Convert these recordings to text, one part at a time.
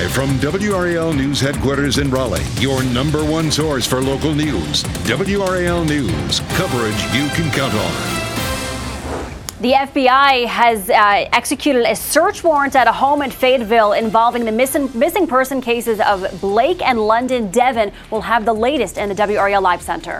Live from WRAL News Headquarters in Raleigh, your number one source for local news. WRAL News, coverage you can count on. The FBI has executed a search warrant at a home in Fayetteville involving the missing person cases of Blake and London Devon. We'll have the latest in the WRAL Live Center.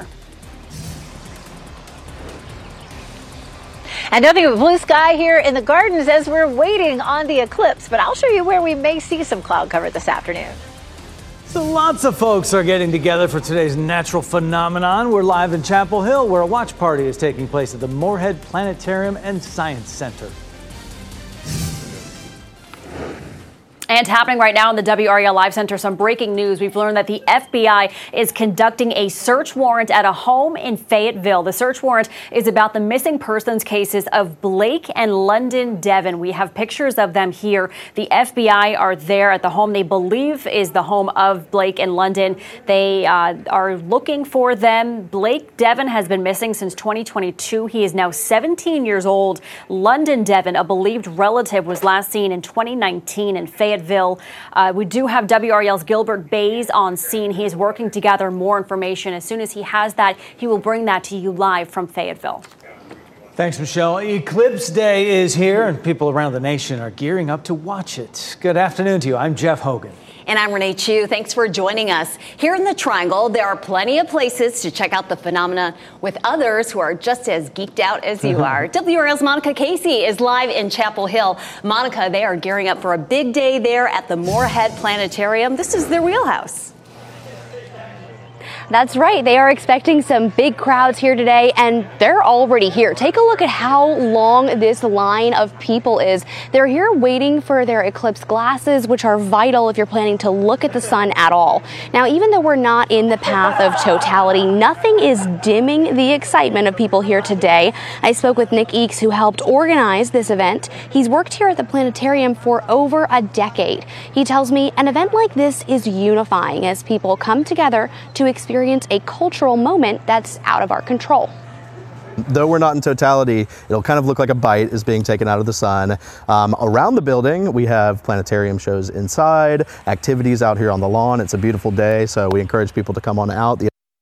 And nothing but blue sky here in the gardens as we're waiting on the eclipse. But I'll show you where we may see some cloud cover this afternoon. So lots of folks are getting together for today's natural phenomenon. We're live in Chapel Hill, where a watch party is taking place at the Moorhead Planetarium and Science Center. And happening right now in the WRAL Live Center, some breaking news. We've learned that the FBI is conducting a search warrant at a home in Fayetteville. The search warrant is about the missing persons cases of Blake and London Devon. We have pictures of them here. The FBI are there at the home they believe is the home of Blake and London. They are looking for them. Blake Devon has been missing since 2022. He is now 17 years old. London Devon, a believed relative, was last seen in 2019 in Fayetteville. We do have WRAL's Gilbert Bays on scene. He is working to gather more information. As soon as he has that, he will bring that to you live from Fayetteville. Thanks, Michelle. Eclipse Day is here, and people around the nation are gearing up to watch it. Good afternoon to you. I'm Jeff Hogan. And I'm Renee Chu. Thanks for joining us. Here in the Triangle, there are plenty of places to check out the phenomena with others who are just as geeked out as you are. WRAL's Monica Casey is live in Chapel Hill. Monica, they are gearing up for a big day there at the Moorhead Planetarium. This is their wheelhouse. That's right. They are expecting some big crowds here today, and they're already here. Take a look at how long this line of people is. They're here waiting for their eclipse glasses, which are vital if you're planning to look at the sun at all. Now, even though we're not in the path of totality, nothing is dimming the excitement of people here today. I spoke with Nick Eakes, who helped organize this event. He's worked here at the planetarium for over a decade. He tells me an event like this is unifying as people come together to experience a cultural moment that's out of our control. Though we're not in totality, it'll kind of look like a bite is being taken out of the sun. Around the building, we have planetarium shows inside, activities out here on the lawn. It's a beautiful day, so we encourage people to come on out.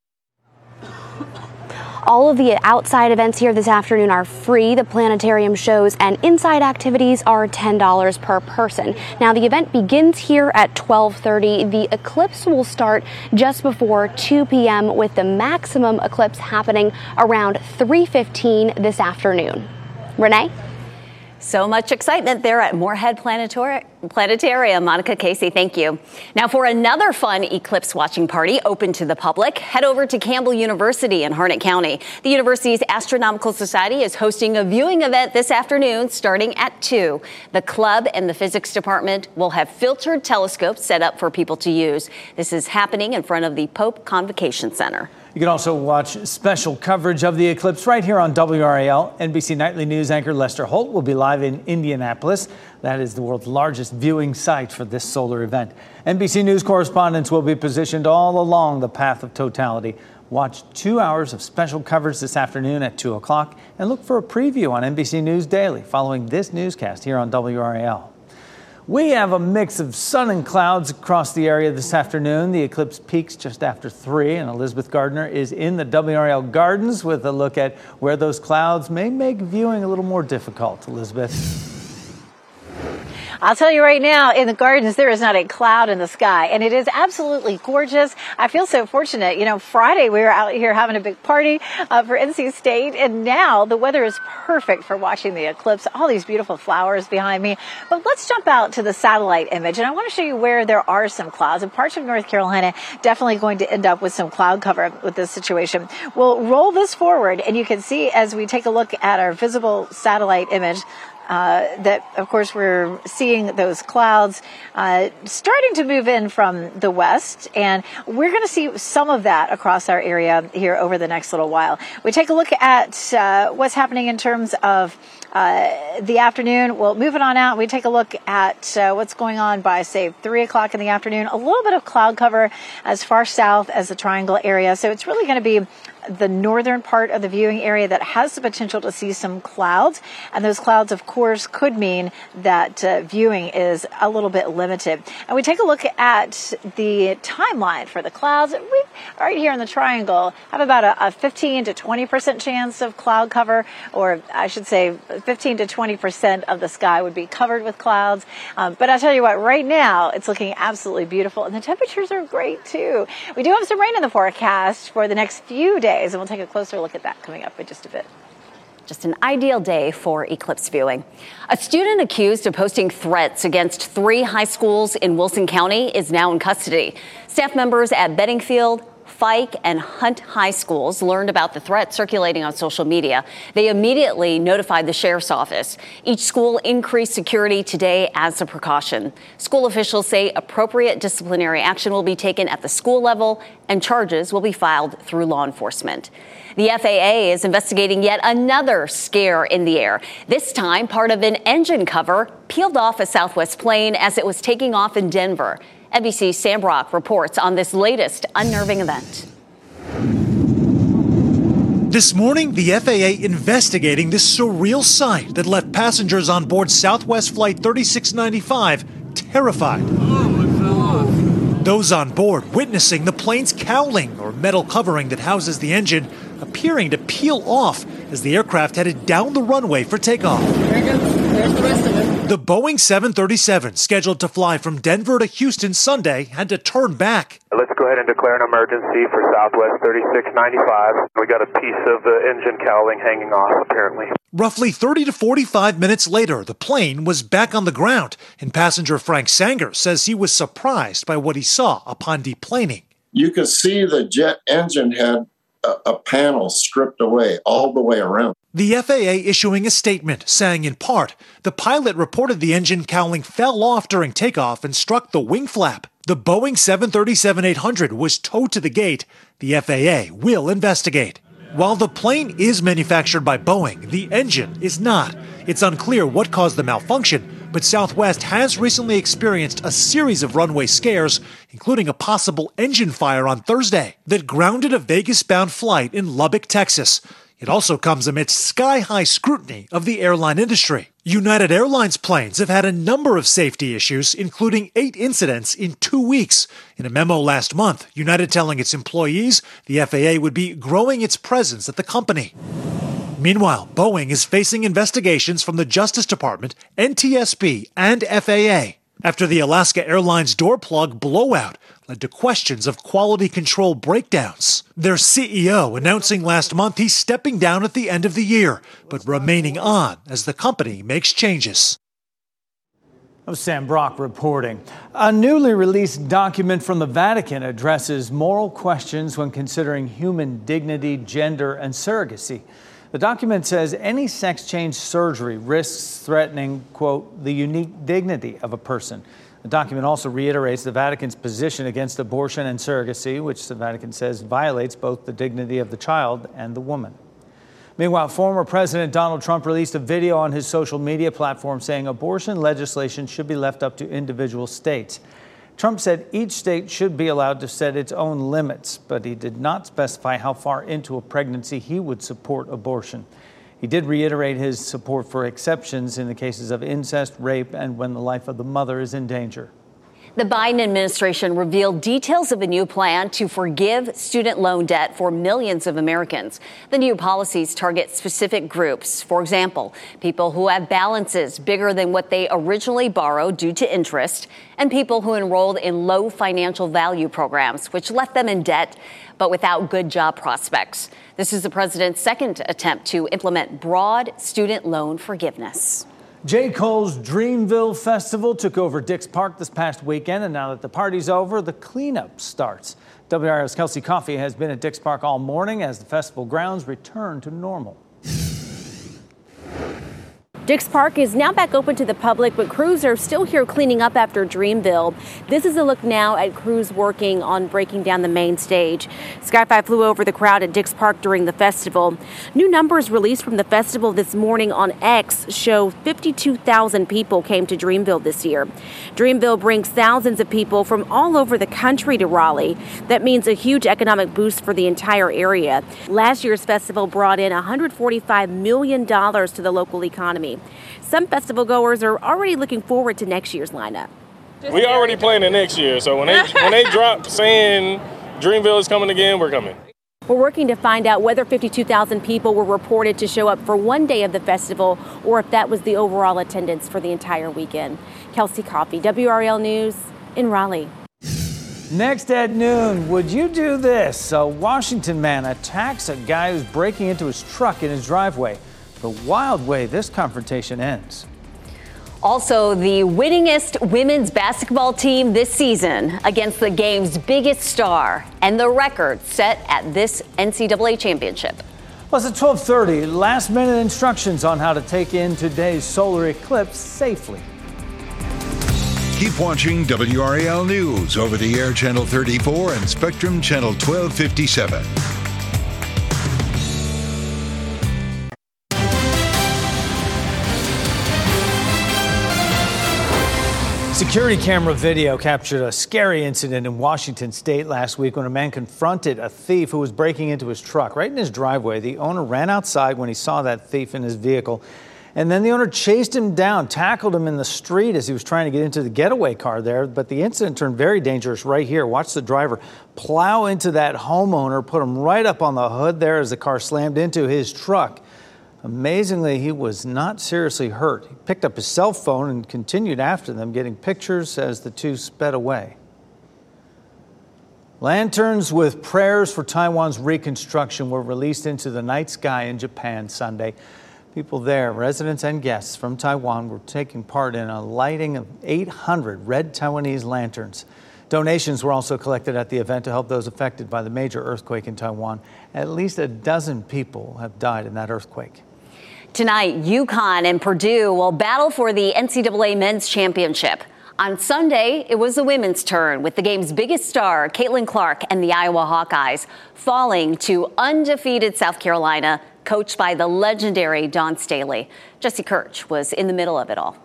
All of the outside events here this afternoon are free. The planetarium shows and inside activities are $10 per person. Now, the event begins here at 12:30. The eclipse will start just before 2 p.m. with the maximum eclipse happening around 3:15 this afternoon. Renee? So much excitement there at Moorhead Planetarium. Monica Casey, thank you. Now, for another fun eclipse watching party open to the public, head over to Campbell University in Harnett County. The university's Astronomical Society is hosting a viewing event this afternoon starting at 2. The club and the physics department will have filtered telescopes set up for people to use. This is happening in front of the Pope Convocation Center. You can also watch special coverage of the eclipse right here on WRAL. NBC Nightly News anchor Lester Holt will be live in Indianapolis. That is the world's largest viewing site for this solar event. NBC News correspondents will be positioned all along the path of totality. Watch 2 hours of special coverage this afternoon at 2 o'clock and look for a preview on NBC News Daily following this newscast here on WRAL. We have a mix of sun and clouds across the area this afternoon. The eclipse peaks just after 3, and Elizabeth Gardner is in the WRAL Gardens with a look at where those clouds may make viewing a little more difficult. Elizabeth. I'll tell you right now, in the gardens, there is not a cloud in the sky, and it is absolutely gorgeous. I feel so fortunate. You know, Friday we were out here having a big party for NC State, and now the weather is perfect for watching the eclipse. All these beautiful flowers behind me. But let's jump out to the satellite image, and I want to show you where there are some clouds. In parts of North Carolina, definitely going to end up with some cloud cover with this situation. We'll roll this forward, and you can see as we take a look at our visible satellite image, that, of course, we're seeing those clouds starting to move in from the west, and we're going to see some of that across our area here over the next little while. We take a look at what's happening in terms of the afternoon. Well, moving on out, we take a look at what's going on by, say, 3 o'clock in the afternoon. A little bit of cloud cover as far south as the Triangle area, so it's really going to be the northern part of the viewing area that has the potential to see some clouds. And those clouds, of course, could mean that viewing is a little bit limited. And we take a look at the timeline for the clouds. We, right here in the triangle, have about a 15 to 20% chance of cloud cover, or I should say 15 to 20% of the sky would be covered with clouds. But I'll tell you what, right now it's looking absolutely beautiful, and the temperatures are great too. We do have some rain in the forecast for the next few days, and we'll take a closer look at that coming up in just a bit. Just an ideal day for eclipse viewing. A student accused of posting threats against 3 high schools in Wilson County is now in custody. Staff members at Beddingfield, Fike, and Hunt High Schools learned about the threat circulating on social media. They immediately notified the sheriff's office. Each school increased security today as a precaution. School officials say appropriate disciplinary action will be taken at the school level and charges will be filed through law enforcement. The FAA is investigating yet another scare in the air. This time, part of an engine cover peeled off a Southwest plane as it was taking off in Denver. NBC's Sam Brock reports on this latest unnerving event. This morning, the FAA investigating this surreal sight that left passengers on board Southwest Flight 3695 terrified. Those on board witnessing the plane's cowling, or metal covering that houses the engine, appearing to peel off as the aircraft headed down the runway for takeoff. The Boeing 737, scheduled to fly from Denver to Houston Sunday, had to turn back. Let's go ahead and declare an emergency for Southwest 3695. We got a piece of the engine cowling hanging off, apparently. Roughly 30 to 45 minutes later, the plane was back on the ground, and passenger Frank Sanger says he was surprised by what he saw upon deplaning. You could see the jet engine had a panel stripped away all the way around. The FAA issuing a statement saying, in part, the pilot reported the engine cowling fell off during takeoff and struck the wing flap. The Boeing 737-800 was towed to the gate. The FAA will investigate. While the plane is manufactured by Boeing, the engine is not. It's unclear what caused the malfunction, but Southwest has recently experienced a series of runway scares, including a possible engine fire on Thursday that grounded a Vegas-bound flight in Lubbock, Texas. It also comes amidst sky-high scrutiny of the airline industry. United Airlines planes have had a number of safety issues, including 8 incidents in 2 weeks. In a memo last month, United telling its employees the FAA would be growing its presence at the company. Meanwhile, Boeing is facing investigations from the Justice Department, NTSB, and FAA after the Alaska Airlines door plug blowout led to questions of quality control breakdowns. Their CEO announcing last month he's stepping down at the end of the year, but remaining on as the company makes changes. Sam Brock reporting. A newly released document from the Vatican addresses moral questions when considering human dignity, gender, and surrogacy. The document says any sex change surgery risks threatening, quote, the unique dignity of a person. The document also reiterates the Vatican's position against abortion and surrogacy, which the Vatican says violates both the dignity of the child and the woman. Meanwhile, former President Donald Trump released a video on his social media platform saying abortion legislation should be left up to individual states. Trump said each state should be allowed to set its own limits, but he did not specify how far into a pregnancy he would support abortion. He did reiterate his support for exceptions in the cases of incest, rape, and when the life of the mother is in danger. The Biden administration revealed details of a new plan to forgive student loan debt for millions of Americans. The new policies target specific groups. For example, people who have balances bigger than what they originally borrowed due to interest, and people who enrolled in low financial value programs, which left them in debt but without good job prospects. This is the president's second attempt to implement broad student loan forgiveness. J. Cole's Dreamville Festival took over Dix Park this past weekend, and now that the party's over, the cleanup starts. WRAL's Kelsey Coffey has been at Dix Park all morning as the festival grounds return to normal. Dix Park is now back open to the public, but crews are still here cleaning up after Dreamville. This is a look now at crews working on breaking down the main stage. Sky 5 flew over the crowd at Dix Park during the festival. New numbers released from the festival this morning on X show 52,000 people came to Dreamville this year. Dreamville brings thousands of people from all over the country to Raleigh. That means a huge economic boost for the entire area. Last year's festival brought in $145 million to the local economy. Some festival goers are already looking forward to next year's lineup. We already planning next year, so when they drop saying Dreamville is coming again, we're coming. We're working to find out whether 52,000 people were reported to show up for one day of the festival or if that was the overall attendance for the entire weekend. Kelsey Coffey, WRAL News in Raleigh. Next at noon, would you do this? A Washington man attacks a guy who's breaking into his truck in his driveway. The wild way this confrontation ends. Also, the winningest women's basketball team this season against the game's biggest star and the record set at this NCAA championship. Plus at 12:30, last-minute instructions on how to take in today's solar eclipse safely. Keep watching WRAL News over the air Channel 34 and Spectrum Channel 1257. Security camera video captured a scary incident in Washington state last week when a man confronted a thief who was breaking into his truck right in his driveway. The owner ran outside when he saw that thief in his vehicle, and then the owner chased him down, tackled him in the street as he was trying to get into the getaway car there. But the incident turned very dangerous right here. Watch the driver plow into that homeowner, put him right up on the hood there as the car slammed into his truck. Amazingly, he was not seriously hurt. He picked up his cell phone and continued after them, getting pictures as the two sped away. Lanterns with prayers for Taiwan's reconstruction were released into the night sky in Japan Sunday. People there, residents and guests from Taiwan, were taking part in a lighting of 800 red Taiwanese lanterns. Donations were also collected at the event to help those affected by the major earthquake in Taiwan. At least a dozen people have died in that earthquake. Tonight, UConn and Purdue will battle for the NCAA Men's Championship. On Sunday, it was the women's turn, with the game's biggest star, Caitlin Clark, and the Iowa Hawkeyes falling to undefeated South Carolina, coached by the legendary Dawn Staley. Jesse Kirch was in the middle of it all.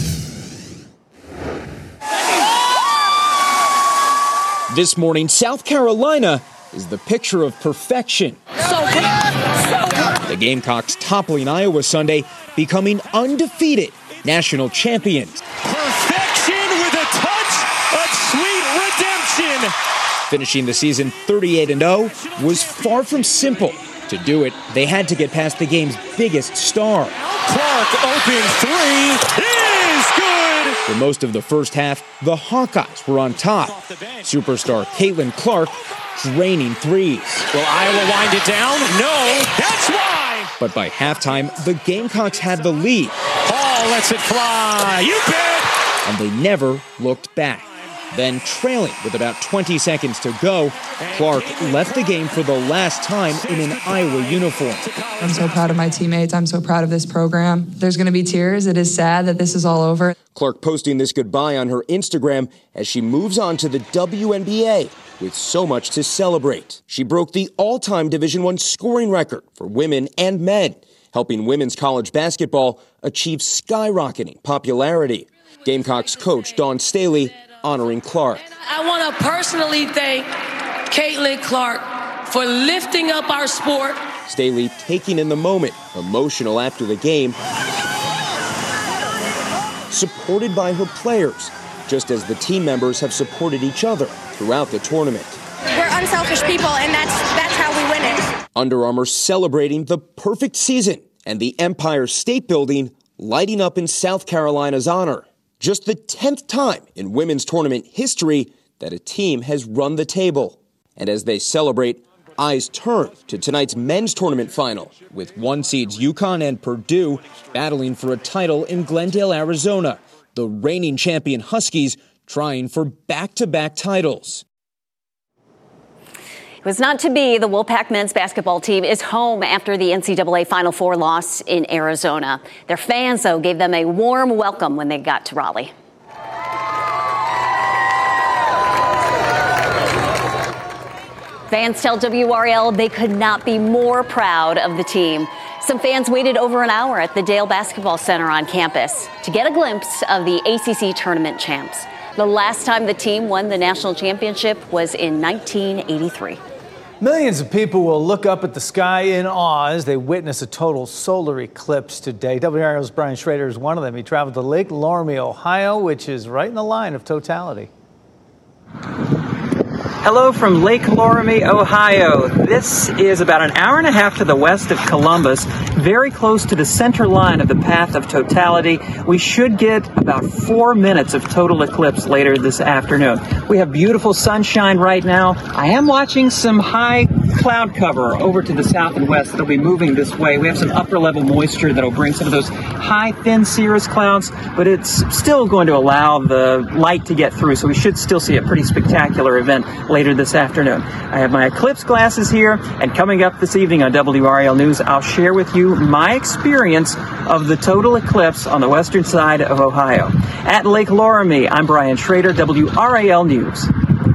This morning, South Carolina is the picture of perfection. The Gamecocks toppling Iowa Sunday, becoming undefeated national champions. Perfection with a touch of sweet redemption. Finishing the season 38-0 was far from simple. To do it, they had to get past the game's biggest star. Clark open three is good. For most of the first half, the Hawkeyes were on top. Superstar Caitlin Clark draining threes. Will Iowa wind it down? No, that's why. But by halftime, the Gamecocks had the lead. Ball lets it fly. You bet. And they never looked back. Then, trailing with about 20 seconds to go, Clark left the game for the last time in an Iowa uniform. I'm so proud of my teammates. I'm so proud of this program. There's going to be tears. It is sad that this is all over. Clark posting this goodbye on her Instagram as she moves on to the WNBA with so much to celebrate. She broke the all-time Division I scoring record for women and men, helping women's college basketball achieve skyrocketing popularity. Gamecocks coach Dawn Staley honoring Clark. I want to personally thank Caitlin Clark for lifting up our sport. Staley taking in the moment, emotional after the game, supported by her players, just as the team members have supported each other throughout the tournament. We're unselfish people, and that's how we win it. Under Armour celebrating the perfect season and the Empire State Building lighting up in South Carolina's honor. Just the 10th time in women's tournament history that a team has run the table. And as they celebrate, eyes turn to tonight's men's tournament final, with one seeds UConn and Purdue battling for a title in Glendale, Arizona. The reigning champion Huskies trying for back-to-back titles. was not to be. The Wolfpack men's basketball team is home after the NCAA Final Four loss in Arizona. Their fans, though, gave them a warm welcome when they got to Raleigh. Fans tell WRAL they could not be more proud of the team. Some fans waited over an hour at the Dale Basketball Center on campus to get a glimpse of the ACC tournament champs. The last time the team won the national championship was in 1983. Millions of people will look up at the sky in awe as they witness a total solar eclipse today. WRAL's Brian Schrader is one of them. He traveled to Lake Loramie, Ohio, which is right in the line of totality. Hello from Lake Loramie, Ohio. This is about an hour and a half to the west of Columbus, very close to the center line of the path of totality. We should get about 4 minutes of total eclipse later this afternoon. We have beautiful sunshine right now. I am watching some high cloud cover over to the south and west that'll be moving this way. We have some upper level moisture that'll bring some of those high thin cirrus clouds, but it's still going to allow the light to get through, so we should still see a pretty spectacular event later this afternoon. I have my eclipse glasses here, and coming up this evening on WRAL News, I'll share with you my experience of the total eclipse on the western side of Ohio. At Lake Loramie, I'm Brian Schrader, WRAL News.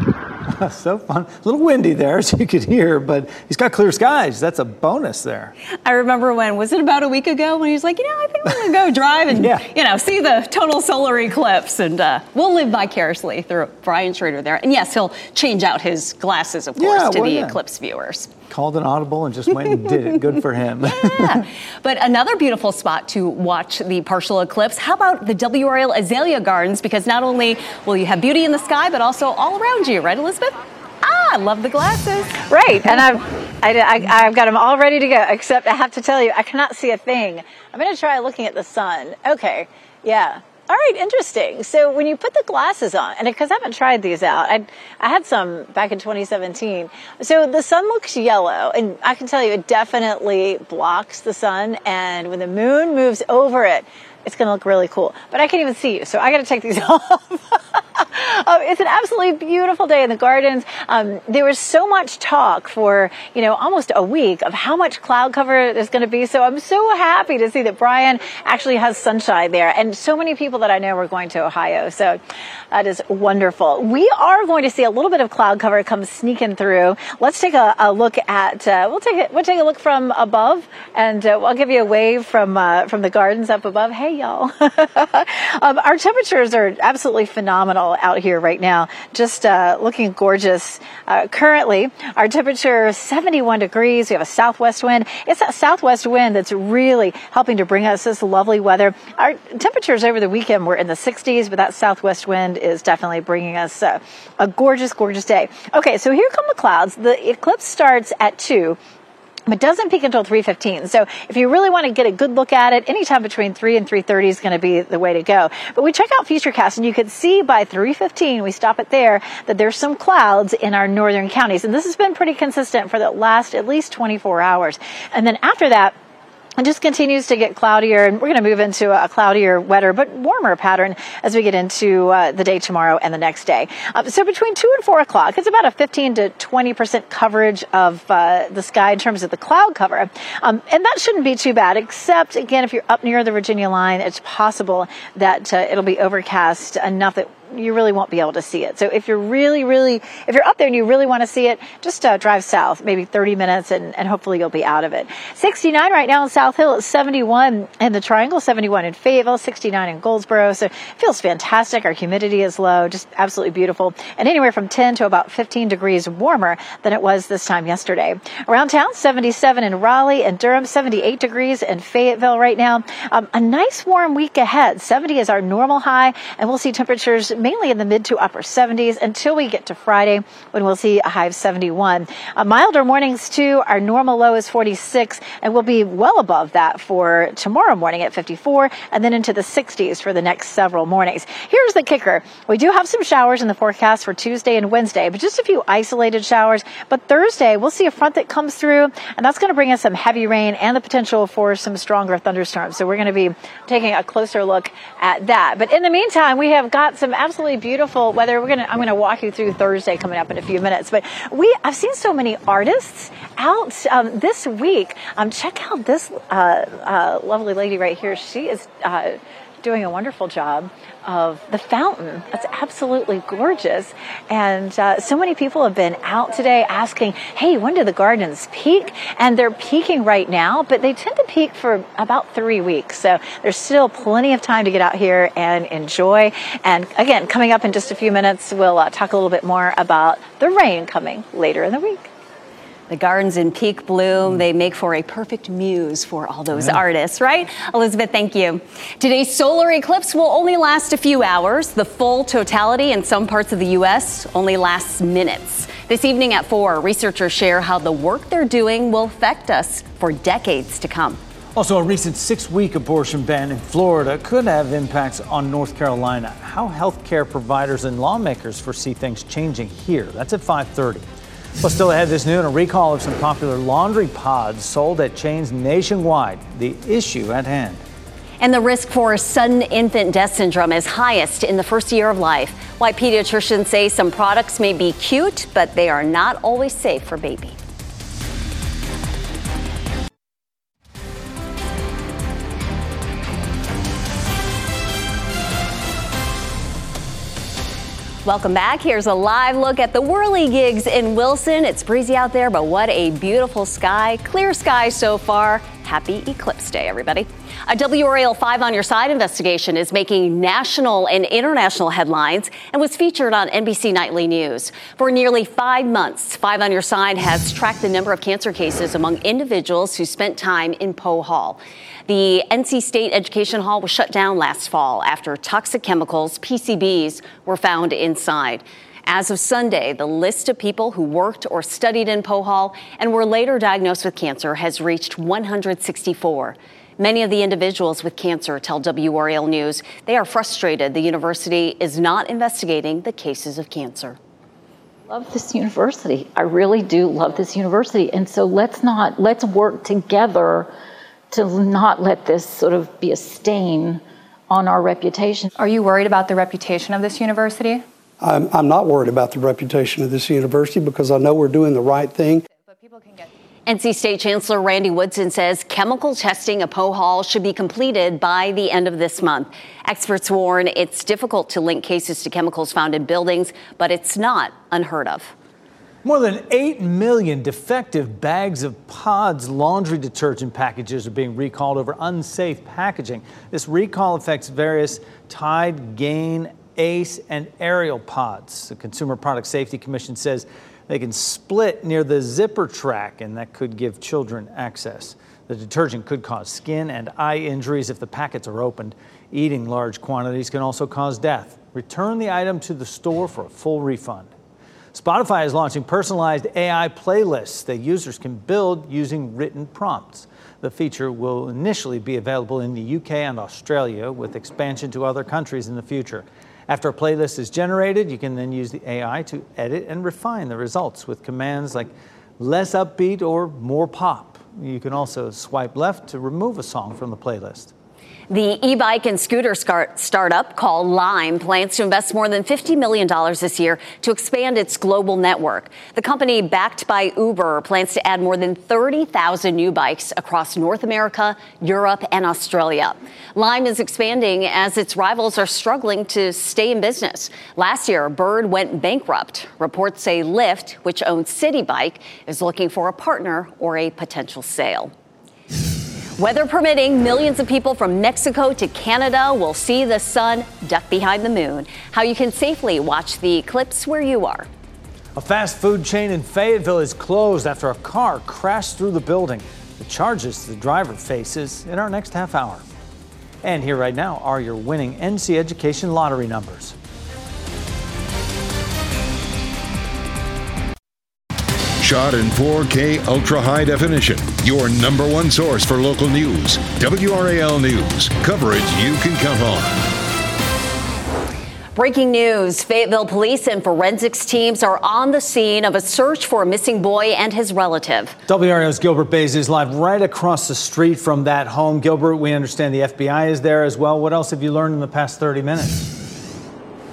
So fun. A little windy there, as you could hear, but he's got clear skies. That's a bonus there. I remember was it about a week ago when he was like, I think we're going to go drive and, see the total solar eclipse. And we'll live vicariously through Brian Schrader there. And yes, he'll change out his glasses, of course, to the eclipse viewers. Called an audible and just went and did it. Good for him. Yeah. But another beautiful spot to watch the partial eclipse. How about the WRAL Azalea Gardens? Because not only will you have beauty in the sky, but also all around you. Right, Elizabeth? I love the glasses. Right. And I've got them all ready to go, except I have to tell you, I cannot see a thing. I'm going to try looking at the sun. Okay. Yeah. All right, interesting. So when you put the glasses on, and because I haven't tried these out, I had some back in 2017. So the sun looks yellow, and I can tell you it definitely blocks the sun. And when the moon moves over it, it's going to look really cool. But I can't even see you, so I got to take these off. It's an absolutely beautiful day in the gardens. There was so much talk for, almost a week of how much cloud cover there's going to be. So I'm so happy to see that Brian actually has sunshine there. And so many people that I know are going to Ohio. So that is wonderful. We are going to see a little bit of cloud cover come sneaking through. Let's take a look at, we'll take a look from above, and I'll give you a wave from the gardens up above. Hey, y'all. Our temperatures are absolutely phenomenal out here right now, just looking gorgeous. Currently, our temperature is 71 degrees. We have a southwest wind. It's that southwest wind that's really helping to bring us this lovely weather. Our temperatures over the weekend were in the 60s, but that southwest wind is definitely bringing us a gorgeous, gorgeous day. Okay, so here come the clouds. The eclipse starts at 2. But doesn't peak until 3:15. So if you really want to get a good look at it, anytime between 3 and 3:30 is going to be the way to go. But we check out Futurecast, and you can see by 3:15, we stop it there, that there's some clouds in our northern counties. And this has been pretty consistent for the last at least 24 hours. And then after that, it just continues to get cloudier, and we're going to move into a cloudier, wetter, but warmer pattern as we get into the day tomorrow and the next day. So between 2 and 4 o'clock, it's about a 15 to 20% coverage of the sky in terms of the cloud cover. And that shouldn't be too bad, except, again, if you're up near the Virginia line, it's possible that it'll be overcast enough that you really won't be able to see it. So if you're if you're up there and you really want to see it, just drive south, maybe 30 minutes, and hopefully you'll be out of it. 69 right now in South Hill. It's 71 in the Triangle, 71 in Fayetteville, 69 in Goldsboro. So it feels fantastic. Our humidity is low, just absolutely beautiful. And anywhere from 10 to about 15 degrees warmer than it was this time yesterday. Around town, 77 in Raleigh and Durham, 78 degrees in Fayetteville right now. A nice warm week ahead. 70 is our normal high, and we'll see temperatures mainly in the mid to upper 70s until we get to Friday, when we'll see a high of 71. Milder mornings too. Our normal low is 46, and we'll be well above that for tomorrow morning at 54, and then into the 60s for the next several mornings. Here's the kicker. We do have some showers in the forecast for Tuesday and Wednesday, but just a few isolated showers. But Thursday, we'll see a front that comes through, and that's going to bring us some heavy rain and the potential for some stronger thunderstorms. So we're going to be taking a closer look at that. But in the meantime, we have got some absolutely beautiful weather. I'm going to walk you through Thursday coming up in a few minutes. But I've seen so many artists out this week. Check out this lovely lady right here. She is doing a wonderful job of the fountain. That's absolutely gorgeous. And so many people have been out today asking, hey, when do the gardens peak? And they're peaking right now, but they tend to peak for about 3 weeks. So there's still plenty of time to get out here and enjoy. And again, coming up in just a few minutes, we'll talk a little bit more about the rain coming later in the week. The gardens in peak bloom, they make for a perfect muse for all those artists, right? Elizabeth, thank you. Today's solar eclipse will only last a few hours. The full totality in some parts of the U.S. only lasts minutes. This evening at 4, researchers share how the work they're doing will affect us for decades to come. Also, a recent 6-week abortion ban in Florida could have impacts on North Carolina. How healthcare providers and lawmakers foresee things changing here. That's at 5:30. Well, still ahead this noon, a recall of some popular laundry pods sold at chains nationwide. The issue at hand. And the risk for sudden infant death syndrome is highest in the first year of life. Why pediatricians say some products may be cute, but they are not always safe for baby. Welcome back. Here's a live look at the whirligigs in Wilson. It's breezy out there, but what a beautiful sky. Clear sky so far. Happy Eclipse Day, everybody. A WRAL 5 on Your Side investigation is making national and international headlines and was featured on NBC Nightly News. For nearly 5 months, 5 on Your Side has tracked the number of cancer cases among individuals who spent time in Poe Hall. The NC State Education Hall was shut down last fall after toxic chemicals, PCBs, were found inside. As of Sunday, the list of people who worked or studied in Poe Hall and were later diagnosed with cancer has reached 164. Many of the individuals with cancer tell WRAL News they are frustrated the university is not investigating the cases of cancer. Love this university. I really do love this university. And so let's work together to not let this sort of be a stain on our reputation. Are you worried about the reputation of this university? I'm not worried about the reputation of this university because I know we're doing the right thing. NC State Chancellor Randy Woodson says chemical testing at Poe Hall should be completed by the end of this month. Experts warn it's difficult to link cases to chemicals found in buildings, but it's not unheard of. More than 8 million defective bags of Pods laundry detergent packages are being recalled over unsafe packaging. This recall affects various Tide, Gain, Ace, and Ariel pods. The Consumer Product Safety Commission says they can split near the zipper track, and that could give children access. The detergent could cause skin and eye injuries if the packets are opened. Eating large quantities can also cause death. Return the item to the store for a full refund. Spotify is launching personalized AI playlists that users can build using written prompts. The feature will initially be available in the UK and Australia, with expansion to other countries in the future. After a playlist is generated, you can then use the AI to edit and refine the results with commands like less upbeat or more pop. You can also swipe left to remove a song from the playlist. The e-bike and scooter startup called Lime plans to invest more than $50 million this year to expand its global network. The company, backed by Uber, plans to add more than 30,000 new bikes across North America, Europe, and Australia. Lime is expanding as its rivals are struggling to stay in business. Last year, Bird went bankrupt. Reports say Lyft, which owns City Bike, is looking for a partner or a potential sale. Weather permitting, millions of people from Mexico to Canada will see the sun duck behind the moon. How you can safely watch the eclipse where you are. A fast food chain in Fayetteville is closed after a car crashed through the building. The charges the driver faces in our next half hour. And here right now are your winning NC Education lottery numbers. Shot in 4K ultra high definition. Your number one source for local news. WRAL News. Coverage you can count on. Breaking news. Fayetteville police and forensics teams are on the scene of a search for a missing boy and his relative. WRAL's Gilbert Bays is live right across the street from that home. Gilbert, we understand the FBI is there as well. What else have you learned in the past 30 minutes?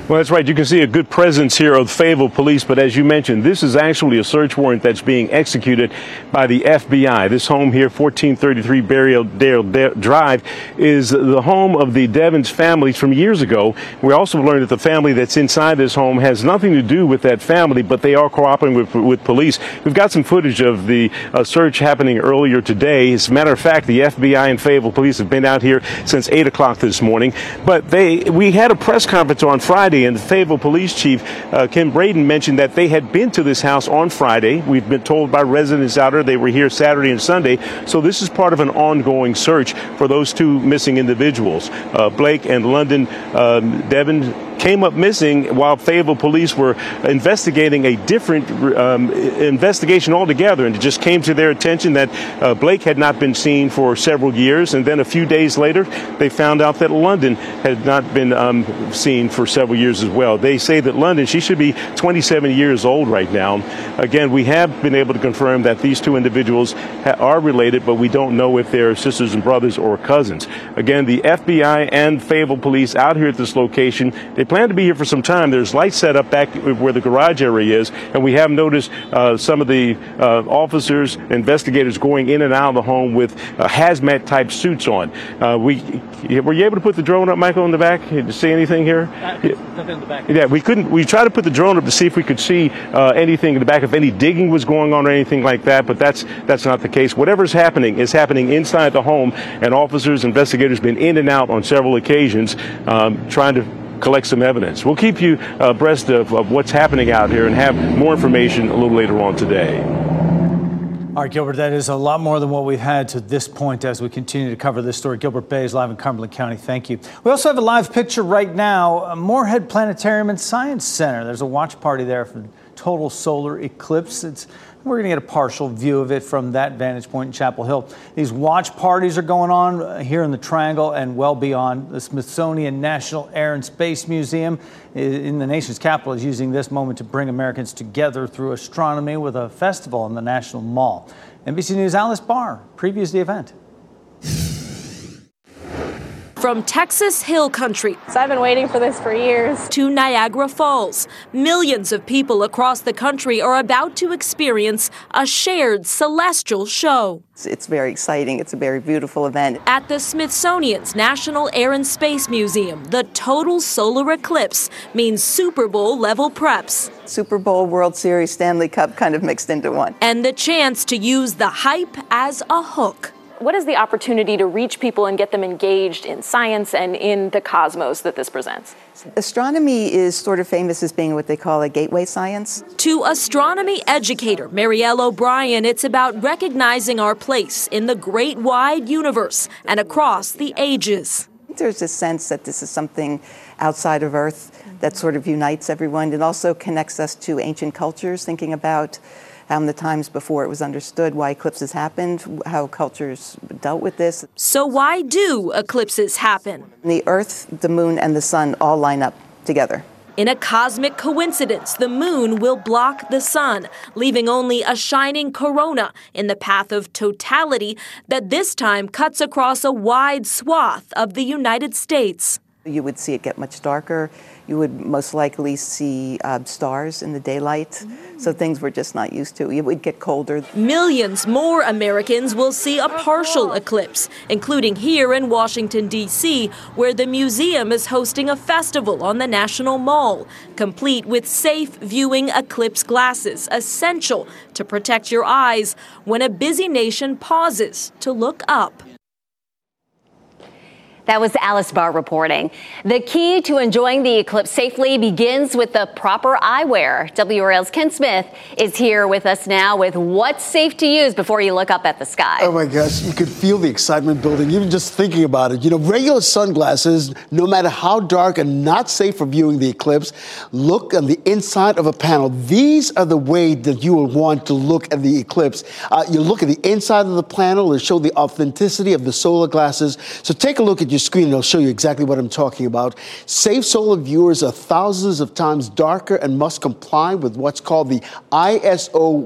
Well, that's right. You can see a good presence here of Fayetteville police. But as you mentioned, this is actually a search warrant that's being executed by the FBI. This home here, 1433 Berrydale Drive, is the home of the Devens families from years ago. We also learned that the family that's inside this home has nothing to do with that family, but they are cooperating with police. We've got some footage of the search happening earlier today. As a matter of fact, the FBI and Fayetteville police have been out here since 8 o'clock this morning. But we had a press conference on Friday, and the Fayetteville Police Chief, Kim Braden, mentioned that they had been to this house on Friday. We've been told by residents out there they were here Saturday and Sunday. So this is part of an ongoing search for those two missing individuals. Blake and London Devens came up missing while Fayetteville police were investigating a different investigation altogether, and it just came to their attention that Blake had not been seen for several years, and then a few days later they found out that London had not been seen for several years as well. They say that London, she should be 27 years old right now. Again, we have been able to confirm that these two individuals are related, but we don't know if they're sisters and brothers or cousins. Again, the FBI and Fayetteville police out here at this location, they plan to be here for some time. There's lights set up back where the garage area is, and we have noticed some of the officers, investigators going in and out of the home with hazmat type suits on. Were you able to put the drone up, Michael, in the back? Did you see anything here? Nothing in the back. Yeah, we couldn't. We tried to put the drone up to see if we could see anything in the back, if any digging was going on or anything like that, but that's not the case. Whatever's happening is happening inside the home, and officers, investigators, been in and out on several occasions trying to collect some evidence. We'll keep you abreast of what's happening out here and have more information a little later on today. All right, Gilbert, that is a lot more than what we've had to this point as we continue to cover this story. Gilbert Bay is live in Cumberland County. Thank you. We also have a live picture right now, Moorhead Planetarium and Science Center. There's a watch party there for total solar eclipse. We're going to get a partial view of it from that vantage point in Chapel Hill. These watch parties are going on here in the Triangle and well beyond. The Smithsonian National Air and Space Museum in the nation's capital is using this moment to bring Americans together through astronomy with a festival in the National Mall. NBC News' Alice Barr previews the event. From Texas Hill Country, So I've been waiting for this for years, to Niagara Falls, millions of people across the country are about to experience a shared celestial show. It's very exciting. It's a very beautiful event. At the Smithsonian's National Air and Space Museum, the total solar eclipse means Super Bowl level preps. Super Bowl, World Series, Stanley Cup kind of mixed into one. And the chance to use the hype as a hook. What is the opportunity to reach people and get them engaged in science and in the cosmos that this presents? Astronomy is sort of famous as being what they call a gateway science. To astronomy educator Marielle O'Brien, it's about recognizing our place in the great wide universe and across the ages. There's a sense that this is something outside of Earth that sort of unites everyone and also connects us to ancient cultures, thinking about the times before it was understood why eclipses happened, how cultures dealt with this. So why do eclipses happen? The Earth, the Moon, and the Sun all line up together. In a cosmic coincidence, the moon will block the sun, leaving only a shining corona in the path of totality that this time cuts across a wide swath of the United States. You would see it get much darker. You would most likely see stars in the daylight. So things we're just not used to. It would get colder. Millions more Americans will see a partial eclipse, including here in Washington, D.C., where the museum is hosting a festival on the National Mall, complete with safe viewing eclipse glasses, essential to protect your eyes when a busy nation pauses to look up. That was Alice Barr reporting. The key to enjoying the eclipse safely begins with the proper eyewear. WRAL's Ken Smith is here with us now with what's safe to use before you look up at the sky. Oh my gosh, you could feel the excitement building even just thinking about it. You know, regular sunglasses, no matter how dark and not safe for viewing the eclipse, look on the inside of a panel. These are the way that you will want to look at the eclipse. You look at the inside of the panel and show the authenticity of the solar glasses. So take a look at your your screen and it'll show you exactly what I'm talking about. Safe solar viewers are thousands of times darker and must comply with what's called the ISO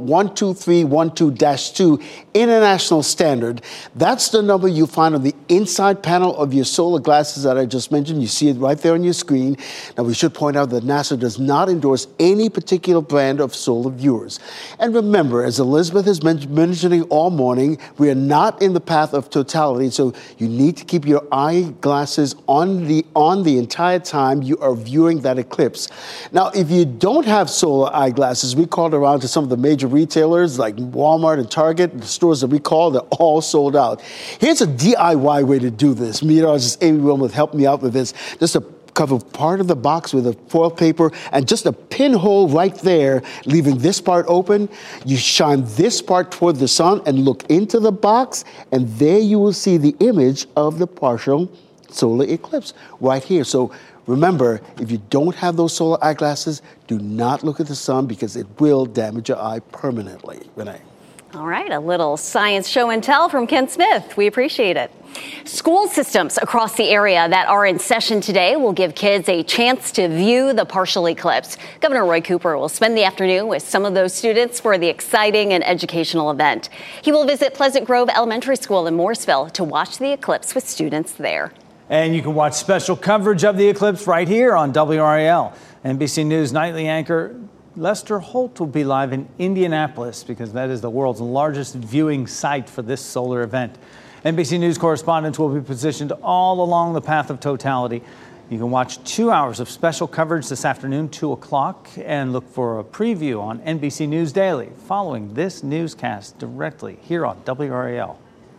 12312-2 international standard. That's the number you find on the inside panel of your solar glasses that I just mentioned. You see it right there on your screen. Now, we should point out that NASA does not endorse any particular brand of solar viewers. And remember, as Elizabeth has been mentioning all morning, we are not in the path of totality, so you need to keep your eyeglasses on the entire time you are viewing that eclipse. Now, if you don't have solar eyeglasses, we called around to some of the major retailers like Walmart and Target, the stores that we call, they're all sold out. Here's a DIY way to do this. Meteorologist Amy Wilmoth helped me out with this. Just to cover part of the box with a foil paper and just a pinhole right there, leaving this part open. You shine this part toward the sun and look into the box, and there you will see the image of the partial solar eclipse right here. So remember, if you don't have those solar eyeglasses, do not look at the sun because it will damage your eye permanently. Renee. All right, a little science show and tell from Ken Smith. We appreciate it. School systems across the area that are in session today will give kids a chance to view the partial eclipse. Governor Roy Cooper will spend the afternoon with some of those students for the exciting and educational event. He will visit Pleasant Grove Elementary School in Morrisville to watch the eclipse with students there. And you can watch special coverage of the eclipse right here on WRAL. NBC News nightly anchor Lester Holt will be live in Indianapolis because that is the world's largest viewing site for this solar event. NBC News correspondents will be positioned all along the path of totality. You can watch 2 hours of special coverage this afternoon, 2 o'clock, and look for a preview on NBC News Daily following this newscast directly here on WRAL.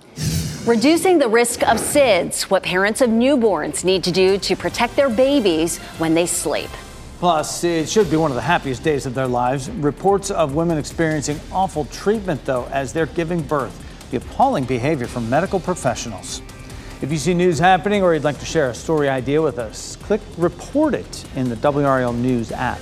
Reducing the risk of SIDS, what parents of newborns need to do to protect their babies when they sleep. Plus, it should be one of the happiest days of their lives. Reports of women experiencing awful treatment, though, as they're giving birth. The appalling behavior from medical professionals. If you see news happening or you'd like to share a story idea with us, click Report It in the WRAL News app.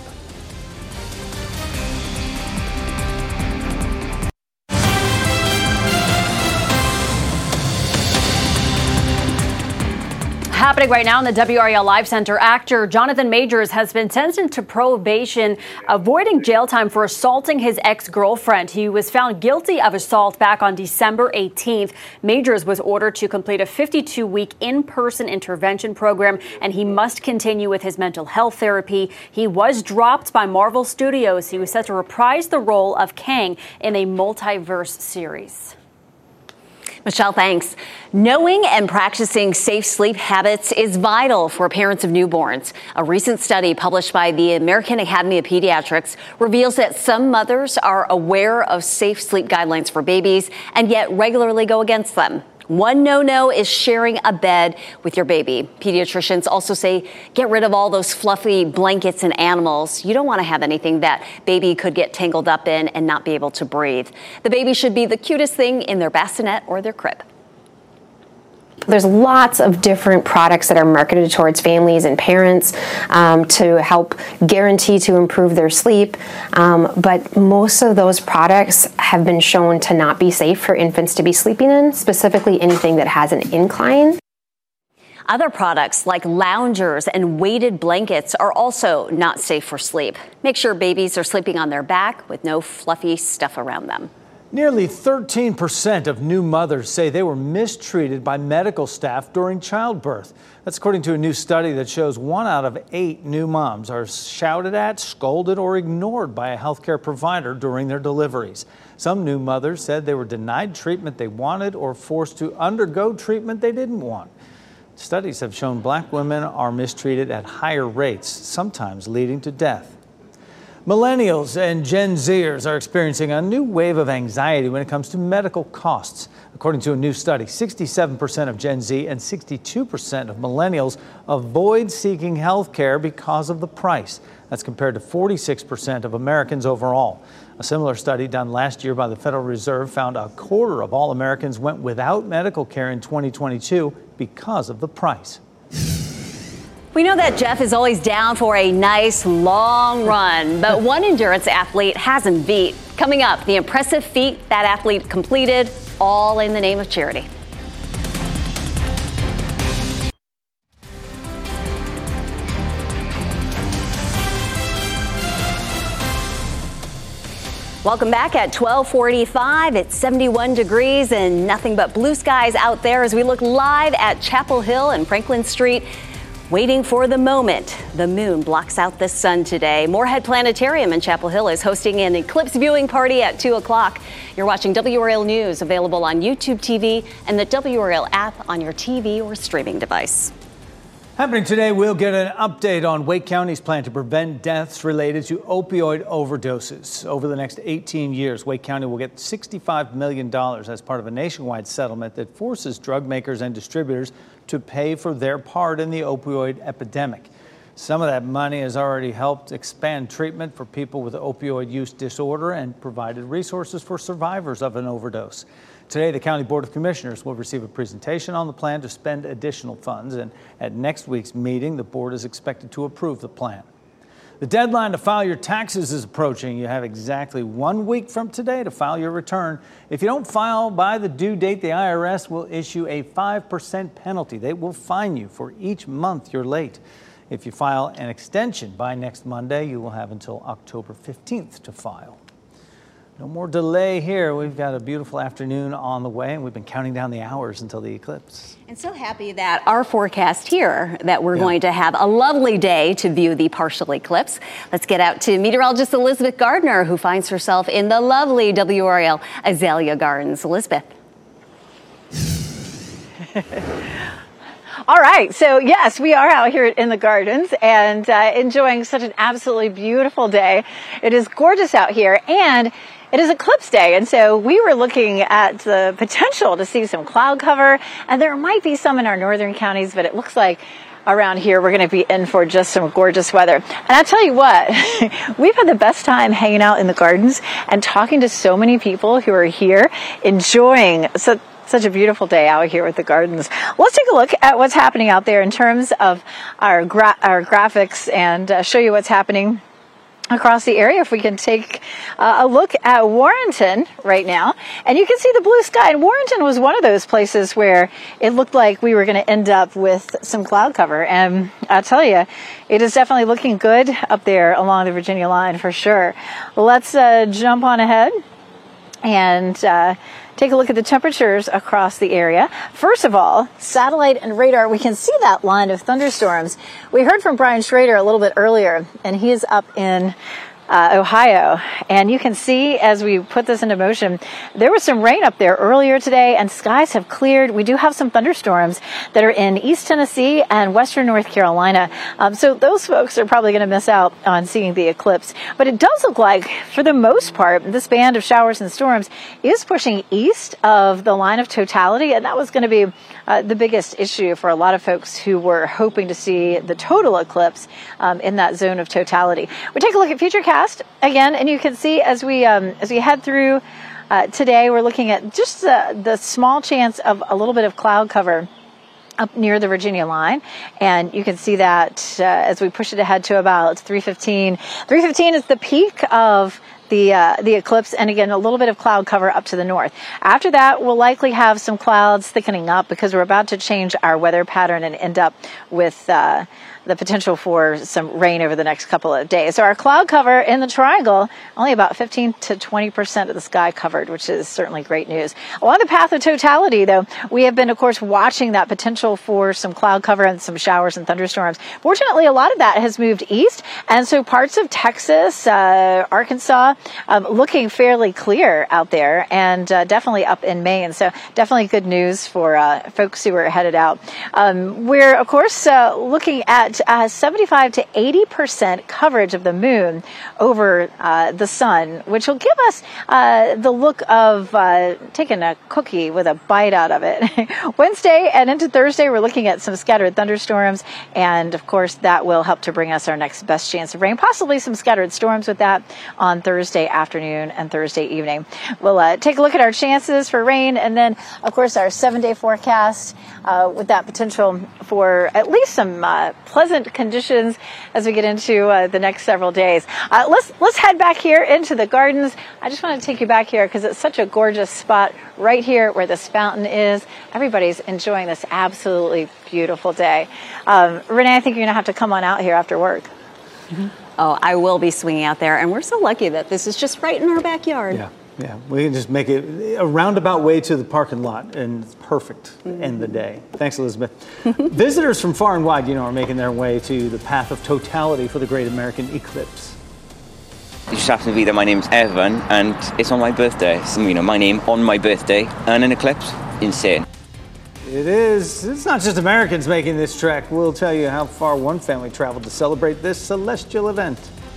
Happening right now in the WRAL Live Center, actor Jonathan Majors has been sentenced to probation, avoiding jail time for assaulting his ex-girlfriend. He was found guilty of assault back on December 18th. Majors was ordered to complete a 52-week in-person intervention program, and he must continue with his mental health therapy. He was dropped by Marvel Studios. He was set to reprise the role of Kang in a multiverse series. Michelle, thanks. Knowing and practicing safe sleep habits is vital for parents of newborns. A recent study published by the American Academy of Pediatrics reveals that some mothers are aware of safe sleep guidelines for babies and yet regularly go against them. One no-no is sharing a bed with your baby. Pediatricians also say get rid of all those fluffy blankets and animals. You don't want to have anything that baby could get tangled up in and not be able to breathe. The baby should be the cutest thing in their bassinet or their crib. There's lots of different products that are marketed towards families and parents to help guarantee to improve their sleep. But most of those products have been shown to not be safe for infants to be sleeping in, specifically anything that has an incline. Other products like loungers and weighted blankets are also not safe for sleep. Make sure babies are sleeping on their back with no fluffy stuff around them. Nearly 13% of new mothers say they were mistreated by medical staff during childbirth. That's according to a new study that shows 1 out of 8 new moms are shouted at, scolded, or ignored by a healthcare provider during their deliveries. Some new mothers said they were denied treatment they wanted or forced to undergo treatment they didn't want. Studies have shown Black women are mistreated at higher rates, sometimes leading to death. Millennials and Gen Zers are experiencing a new wave of anxiety when it comes to medical costs. According to a new study, 67% of Gen Z and 62% of millennials avoid seeking health care because of the price. That's compared to 46% of Americans overall. A similar study done last year by the Federal Reserve found a quarter of all Americans went without medical care in 2022 because of the price. We know that Jeff is always down for a nice long run, but one endurance athlete has him beat. Coming up, the impressive feat that athlete completed, all in the name of charity. Welcome back at 12:45. It's 71 degrees and nothing but blue skies out there as we look live at Chapel Hill and Franklin Street, waiting for the moment. The moon blocks out the sun today. Moorhead Planetarium in Chapel Hill is hosting an eclipse viewing party at 2 o'clock. You're watching WRAL News, available on YouTube TV and the WRAL app on your TV or streaming device. Happening today, we'll get an update on Wake County's plan to prevent deaths related to opioid overdoses. Over the next 18 years, Wake County will get $65 million as part of a nationwide settlement that forces drug makers and distributors to pay for their part in the opioid epidemic. Some of that money has already helped expand treatment for people with opioid use disorder and provided resources for survivors of an overdose. Today, the County Board of Commissioners will receive a presentation on the plan to spend additional funds, and at next week's meeting, the board is expected to approve the plan. The deadline to file your taxes is approaching. You have exactly 1 week from today to file your return. If you don't file by the due date, the IRS will issue a 5% penalty. They will fine you for each month you're late. If you file an extension by next Monday, you will have until October 15th to file. No more delay here. We've got a beautiful afternoon on the way, and we've been counting down the hours until the eclipse. And so happy that our forecast here that we're going to have a lovely day to view the partial eclipse. Let's get out to meteorologist Elizabeth Gardner, who finds herself in the lovely WRAL Azalea Gardens. Elizabeth. All right. So, yes, we are out here in the gardens and enjoying such an absolutely beautiful day. It is gorgeous out here, and it is eclipse day, and so we were looking at the potential to see some cloud cover, and there might be some in our northern counties, but it looks like around here we're going to be in for just some gorgeous weather. And I tell you what, we've had the best time hanging out in the gardens and talking to so many people who are here enjoying such a beautiful day out here with the gardens. Let's take a look at what's happening out there in terms of our graphics and show you what's happening across the area. If we can take a look at Warrenton right now, and you can see the blue sky. And Warrenton was one of those places where it looked like we were going to end up with some cloud cover. And I'll tell you, it is definitely looking good up there along the Virginia line for sure. Let's jump on ahead and take a look at the temperatures across the area. First of all, satellite and radar, we can see that line of thunderstorms. We heard from Brian Schrader a little bit earlier, and he is up in Ohio. And you can see as we put this into motion, there was some rain up there earlier today, and skies have cleared. We do have some thunderstorms that are in East Tennessee and Western North Carolina. So those folks are probably going to miss out on seeing the eclipse. But it does look like, for the most part, this band of showers and storms is pushing east of the line of totality, and that was going to be the biggest issue for a lot of folks who were hoping to see the total eclipse in that zone of totality. We take a look at Futurecast again, and you can see as we head through today, we're looking at just the small chance of a little bit of cloud cover up near the Virginia line, and you can see that as we push it ahead to about 3:15. 3:15 is the peak of the eclipse, and again, a little bit of cloud cover up to the north. After that, we'll likely have some clouds thickening up because we're about to change our weather pattern and end up with the potential for some rain over the next couple of days. So our cloud cover in the triangle, only about 15 to 20% of the sky covered, which is certainly great news. Along the path of totality, though, we have been, of course, watching that potential for some cloud cover and some showers and thunderstorms. Fortunately, a lot of that has moved east, and so parts of Texas, Arkansas, looking fairly clear out there, and definitely up in Maine. So definitely good news for folks who are headed out. We're, of course, looking at 75 to 80% coverage of the moon over the sun, which will give us the look of taking a cookie with a bite out of it. Wednesday and into Thursday, we're looking at some scattered thunderstorms, and of course that will help to bring us our next best chance of rain, possibly some scattered storms with that on Thursday afternoon and Thursday evening. We'll take a look at our chances for rain, and then of course our 7-day forecast with that potential for at least some pleasant conditions as we get into the next several days. Let's head back here into the gardens. I just want to take you back here because it's such a gorgeous spot right here where this fountain is. Everybody's enjoying this absolutely beautiful day. Renee, I think you're going to have to come on out here after work. Mm-hmm. Oh, I will be swinging out there, and we're so lucky that this is just right in our backyard. Yeah, we can just make it a roundabout way to the parking lot, and it's perfect to end the day. Thanks, Elizabeth. Visitors from far and wide, are making their way to the path of totality for the Great American Eclipse. It just happens to be that my name's Evan, and it's on my birthday. So, my name on my birthday and an eclipse. Insane. It is. It's not just Americans making this trek. We'll tell you how far one family traveled to celebrate this celestial event.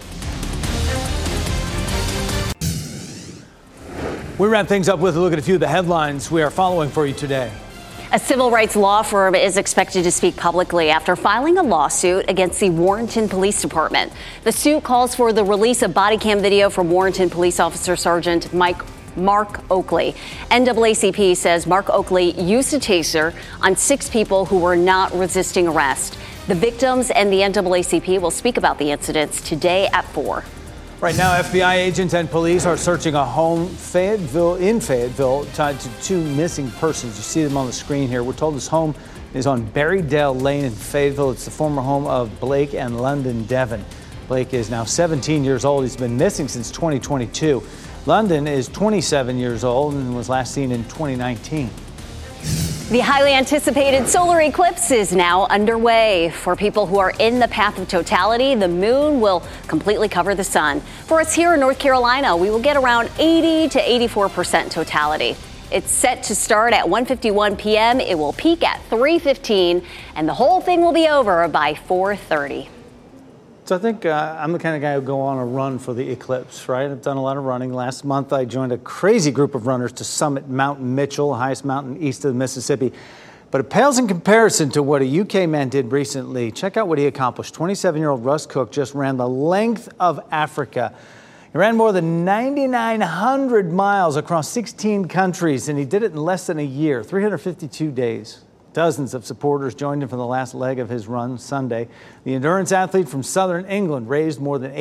We wrap things up with a look at a few of the headlines we are following for you today. A civil rights law firm is expected to speak publicly after filing a lawsuit against the Warrenton Police Department. The suit calls for the release of body cam video from Warrenton Police Officer Sergeant Mark Oakley. NAACP says Mark Oakley used a taser on 6 people who were not resisting arrest. The victims and the NAACP will speak about the incidents today at 4. Right now, FBI agents and police are searching a home in Fayetteville tied to 2 missing persons. You see them on the screen here. We're told this home is on Berrydale Lane in Fayetteville. It's the former home of Blake and London Devon. Blake is now 17 years old. He's been missing since 2022. London is 27 years old and was last seen in 2019. The highly anticipated solar eclipse is now underway. For people who are in the path of totality, the moon will completely cover the sun. For us here in North Carolina, we will get around 80 to 84% totality. It's set to start at 1:51 p.m. It will peak at 3:15, and the whole thing will be over by 4:30. So I think I'm the kind of guy who'll go on a run for the eclipse, right? I've done a lot of running. Last month, I joined a crazy group of runners to summit Mount Mitchell, highest mountain east of the Mississippi. But it pales in comparison to what a UK man did recently. Check out what he accomplished. 27-year-old Russ Cook just ran the length of Africa. He ran more than 9,900 miles across 16 countries, and he did it in less than a year, 352 days. Dozens of supporters joined him for the last leg of his run Sunday. The endurance athlete from southern England raised more than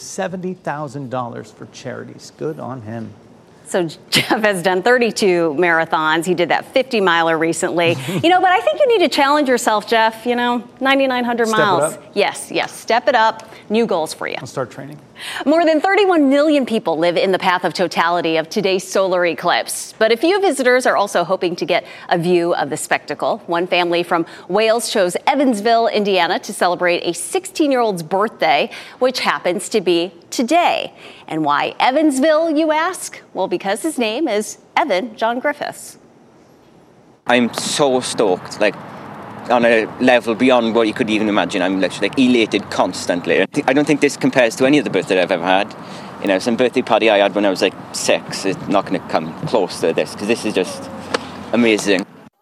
$870,000 for charities. Good on him. So Jeff has done 32 marathons. He did that 50-miler recently. But I think you need to challenge yourself, Jeff. 9,900 miles. Step it up. Yes. Step it up. New goals for you. I'll start training. More than 31 million people live in the path of totality of today's solar eclipse. But a few visitors are also hoping to get a view of the spectacle. One family from Wales chose Evansville, Indiana, to celebrate a 16-year-old's birthday, which happens to be today. And why Evansville, you ask? Well, because his name is Evan John Griffiths. I'm so stoked, on a level beyond what you could even imagine. I'm literally elated constantly. I don't think this compares to any other birthday I've ever had. Some birthday party I had when I was 6 is not going to come close to this, because this is just amazing.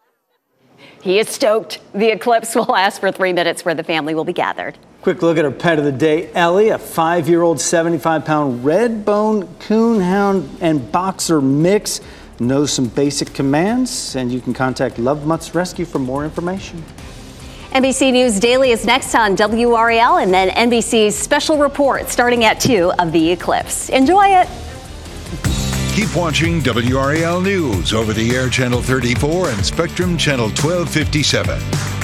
He is stoked. The eclipse will last for 3 minutes, where the family will be gathered. Quick look at our pet of the day, Ellie, a 5-year-old, 75-pound red-bone coonhound and boxer mix. Knows some basic commands, and you can contact Love Mutt's Rescue for more information. NBC News Daily is next on WRAL, and then NBC's special report starting at 2 of the eclipse. Enjoy it. Keep watching WRAL News over the air Channel 34 and Spectrum Channel 1257.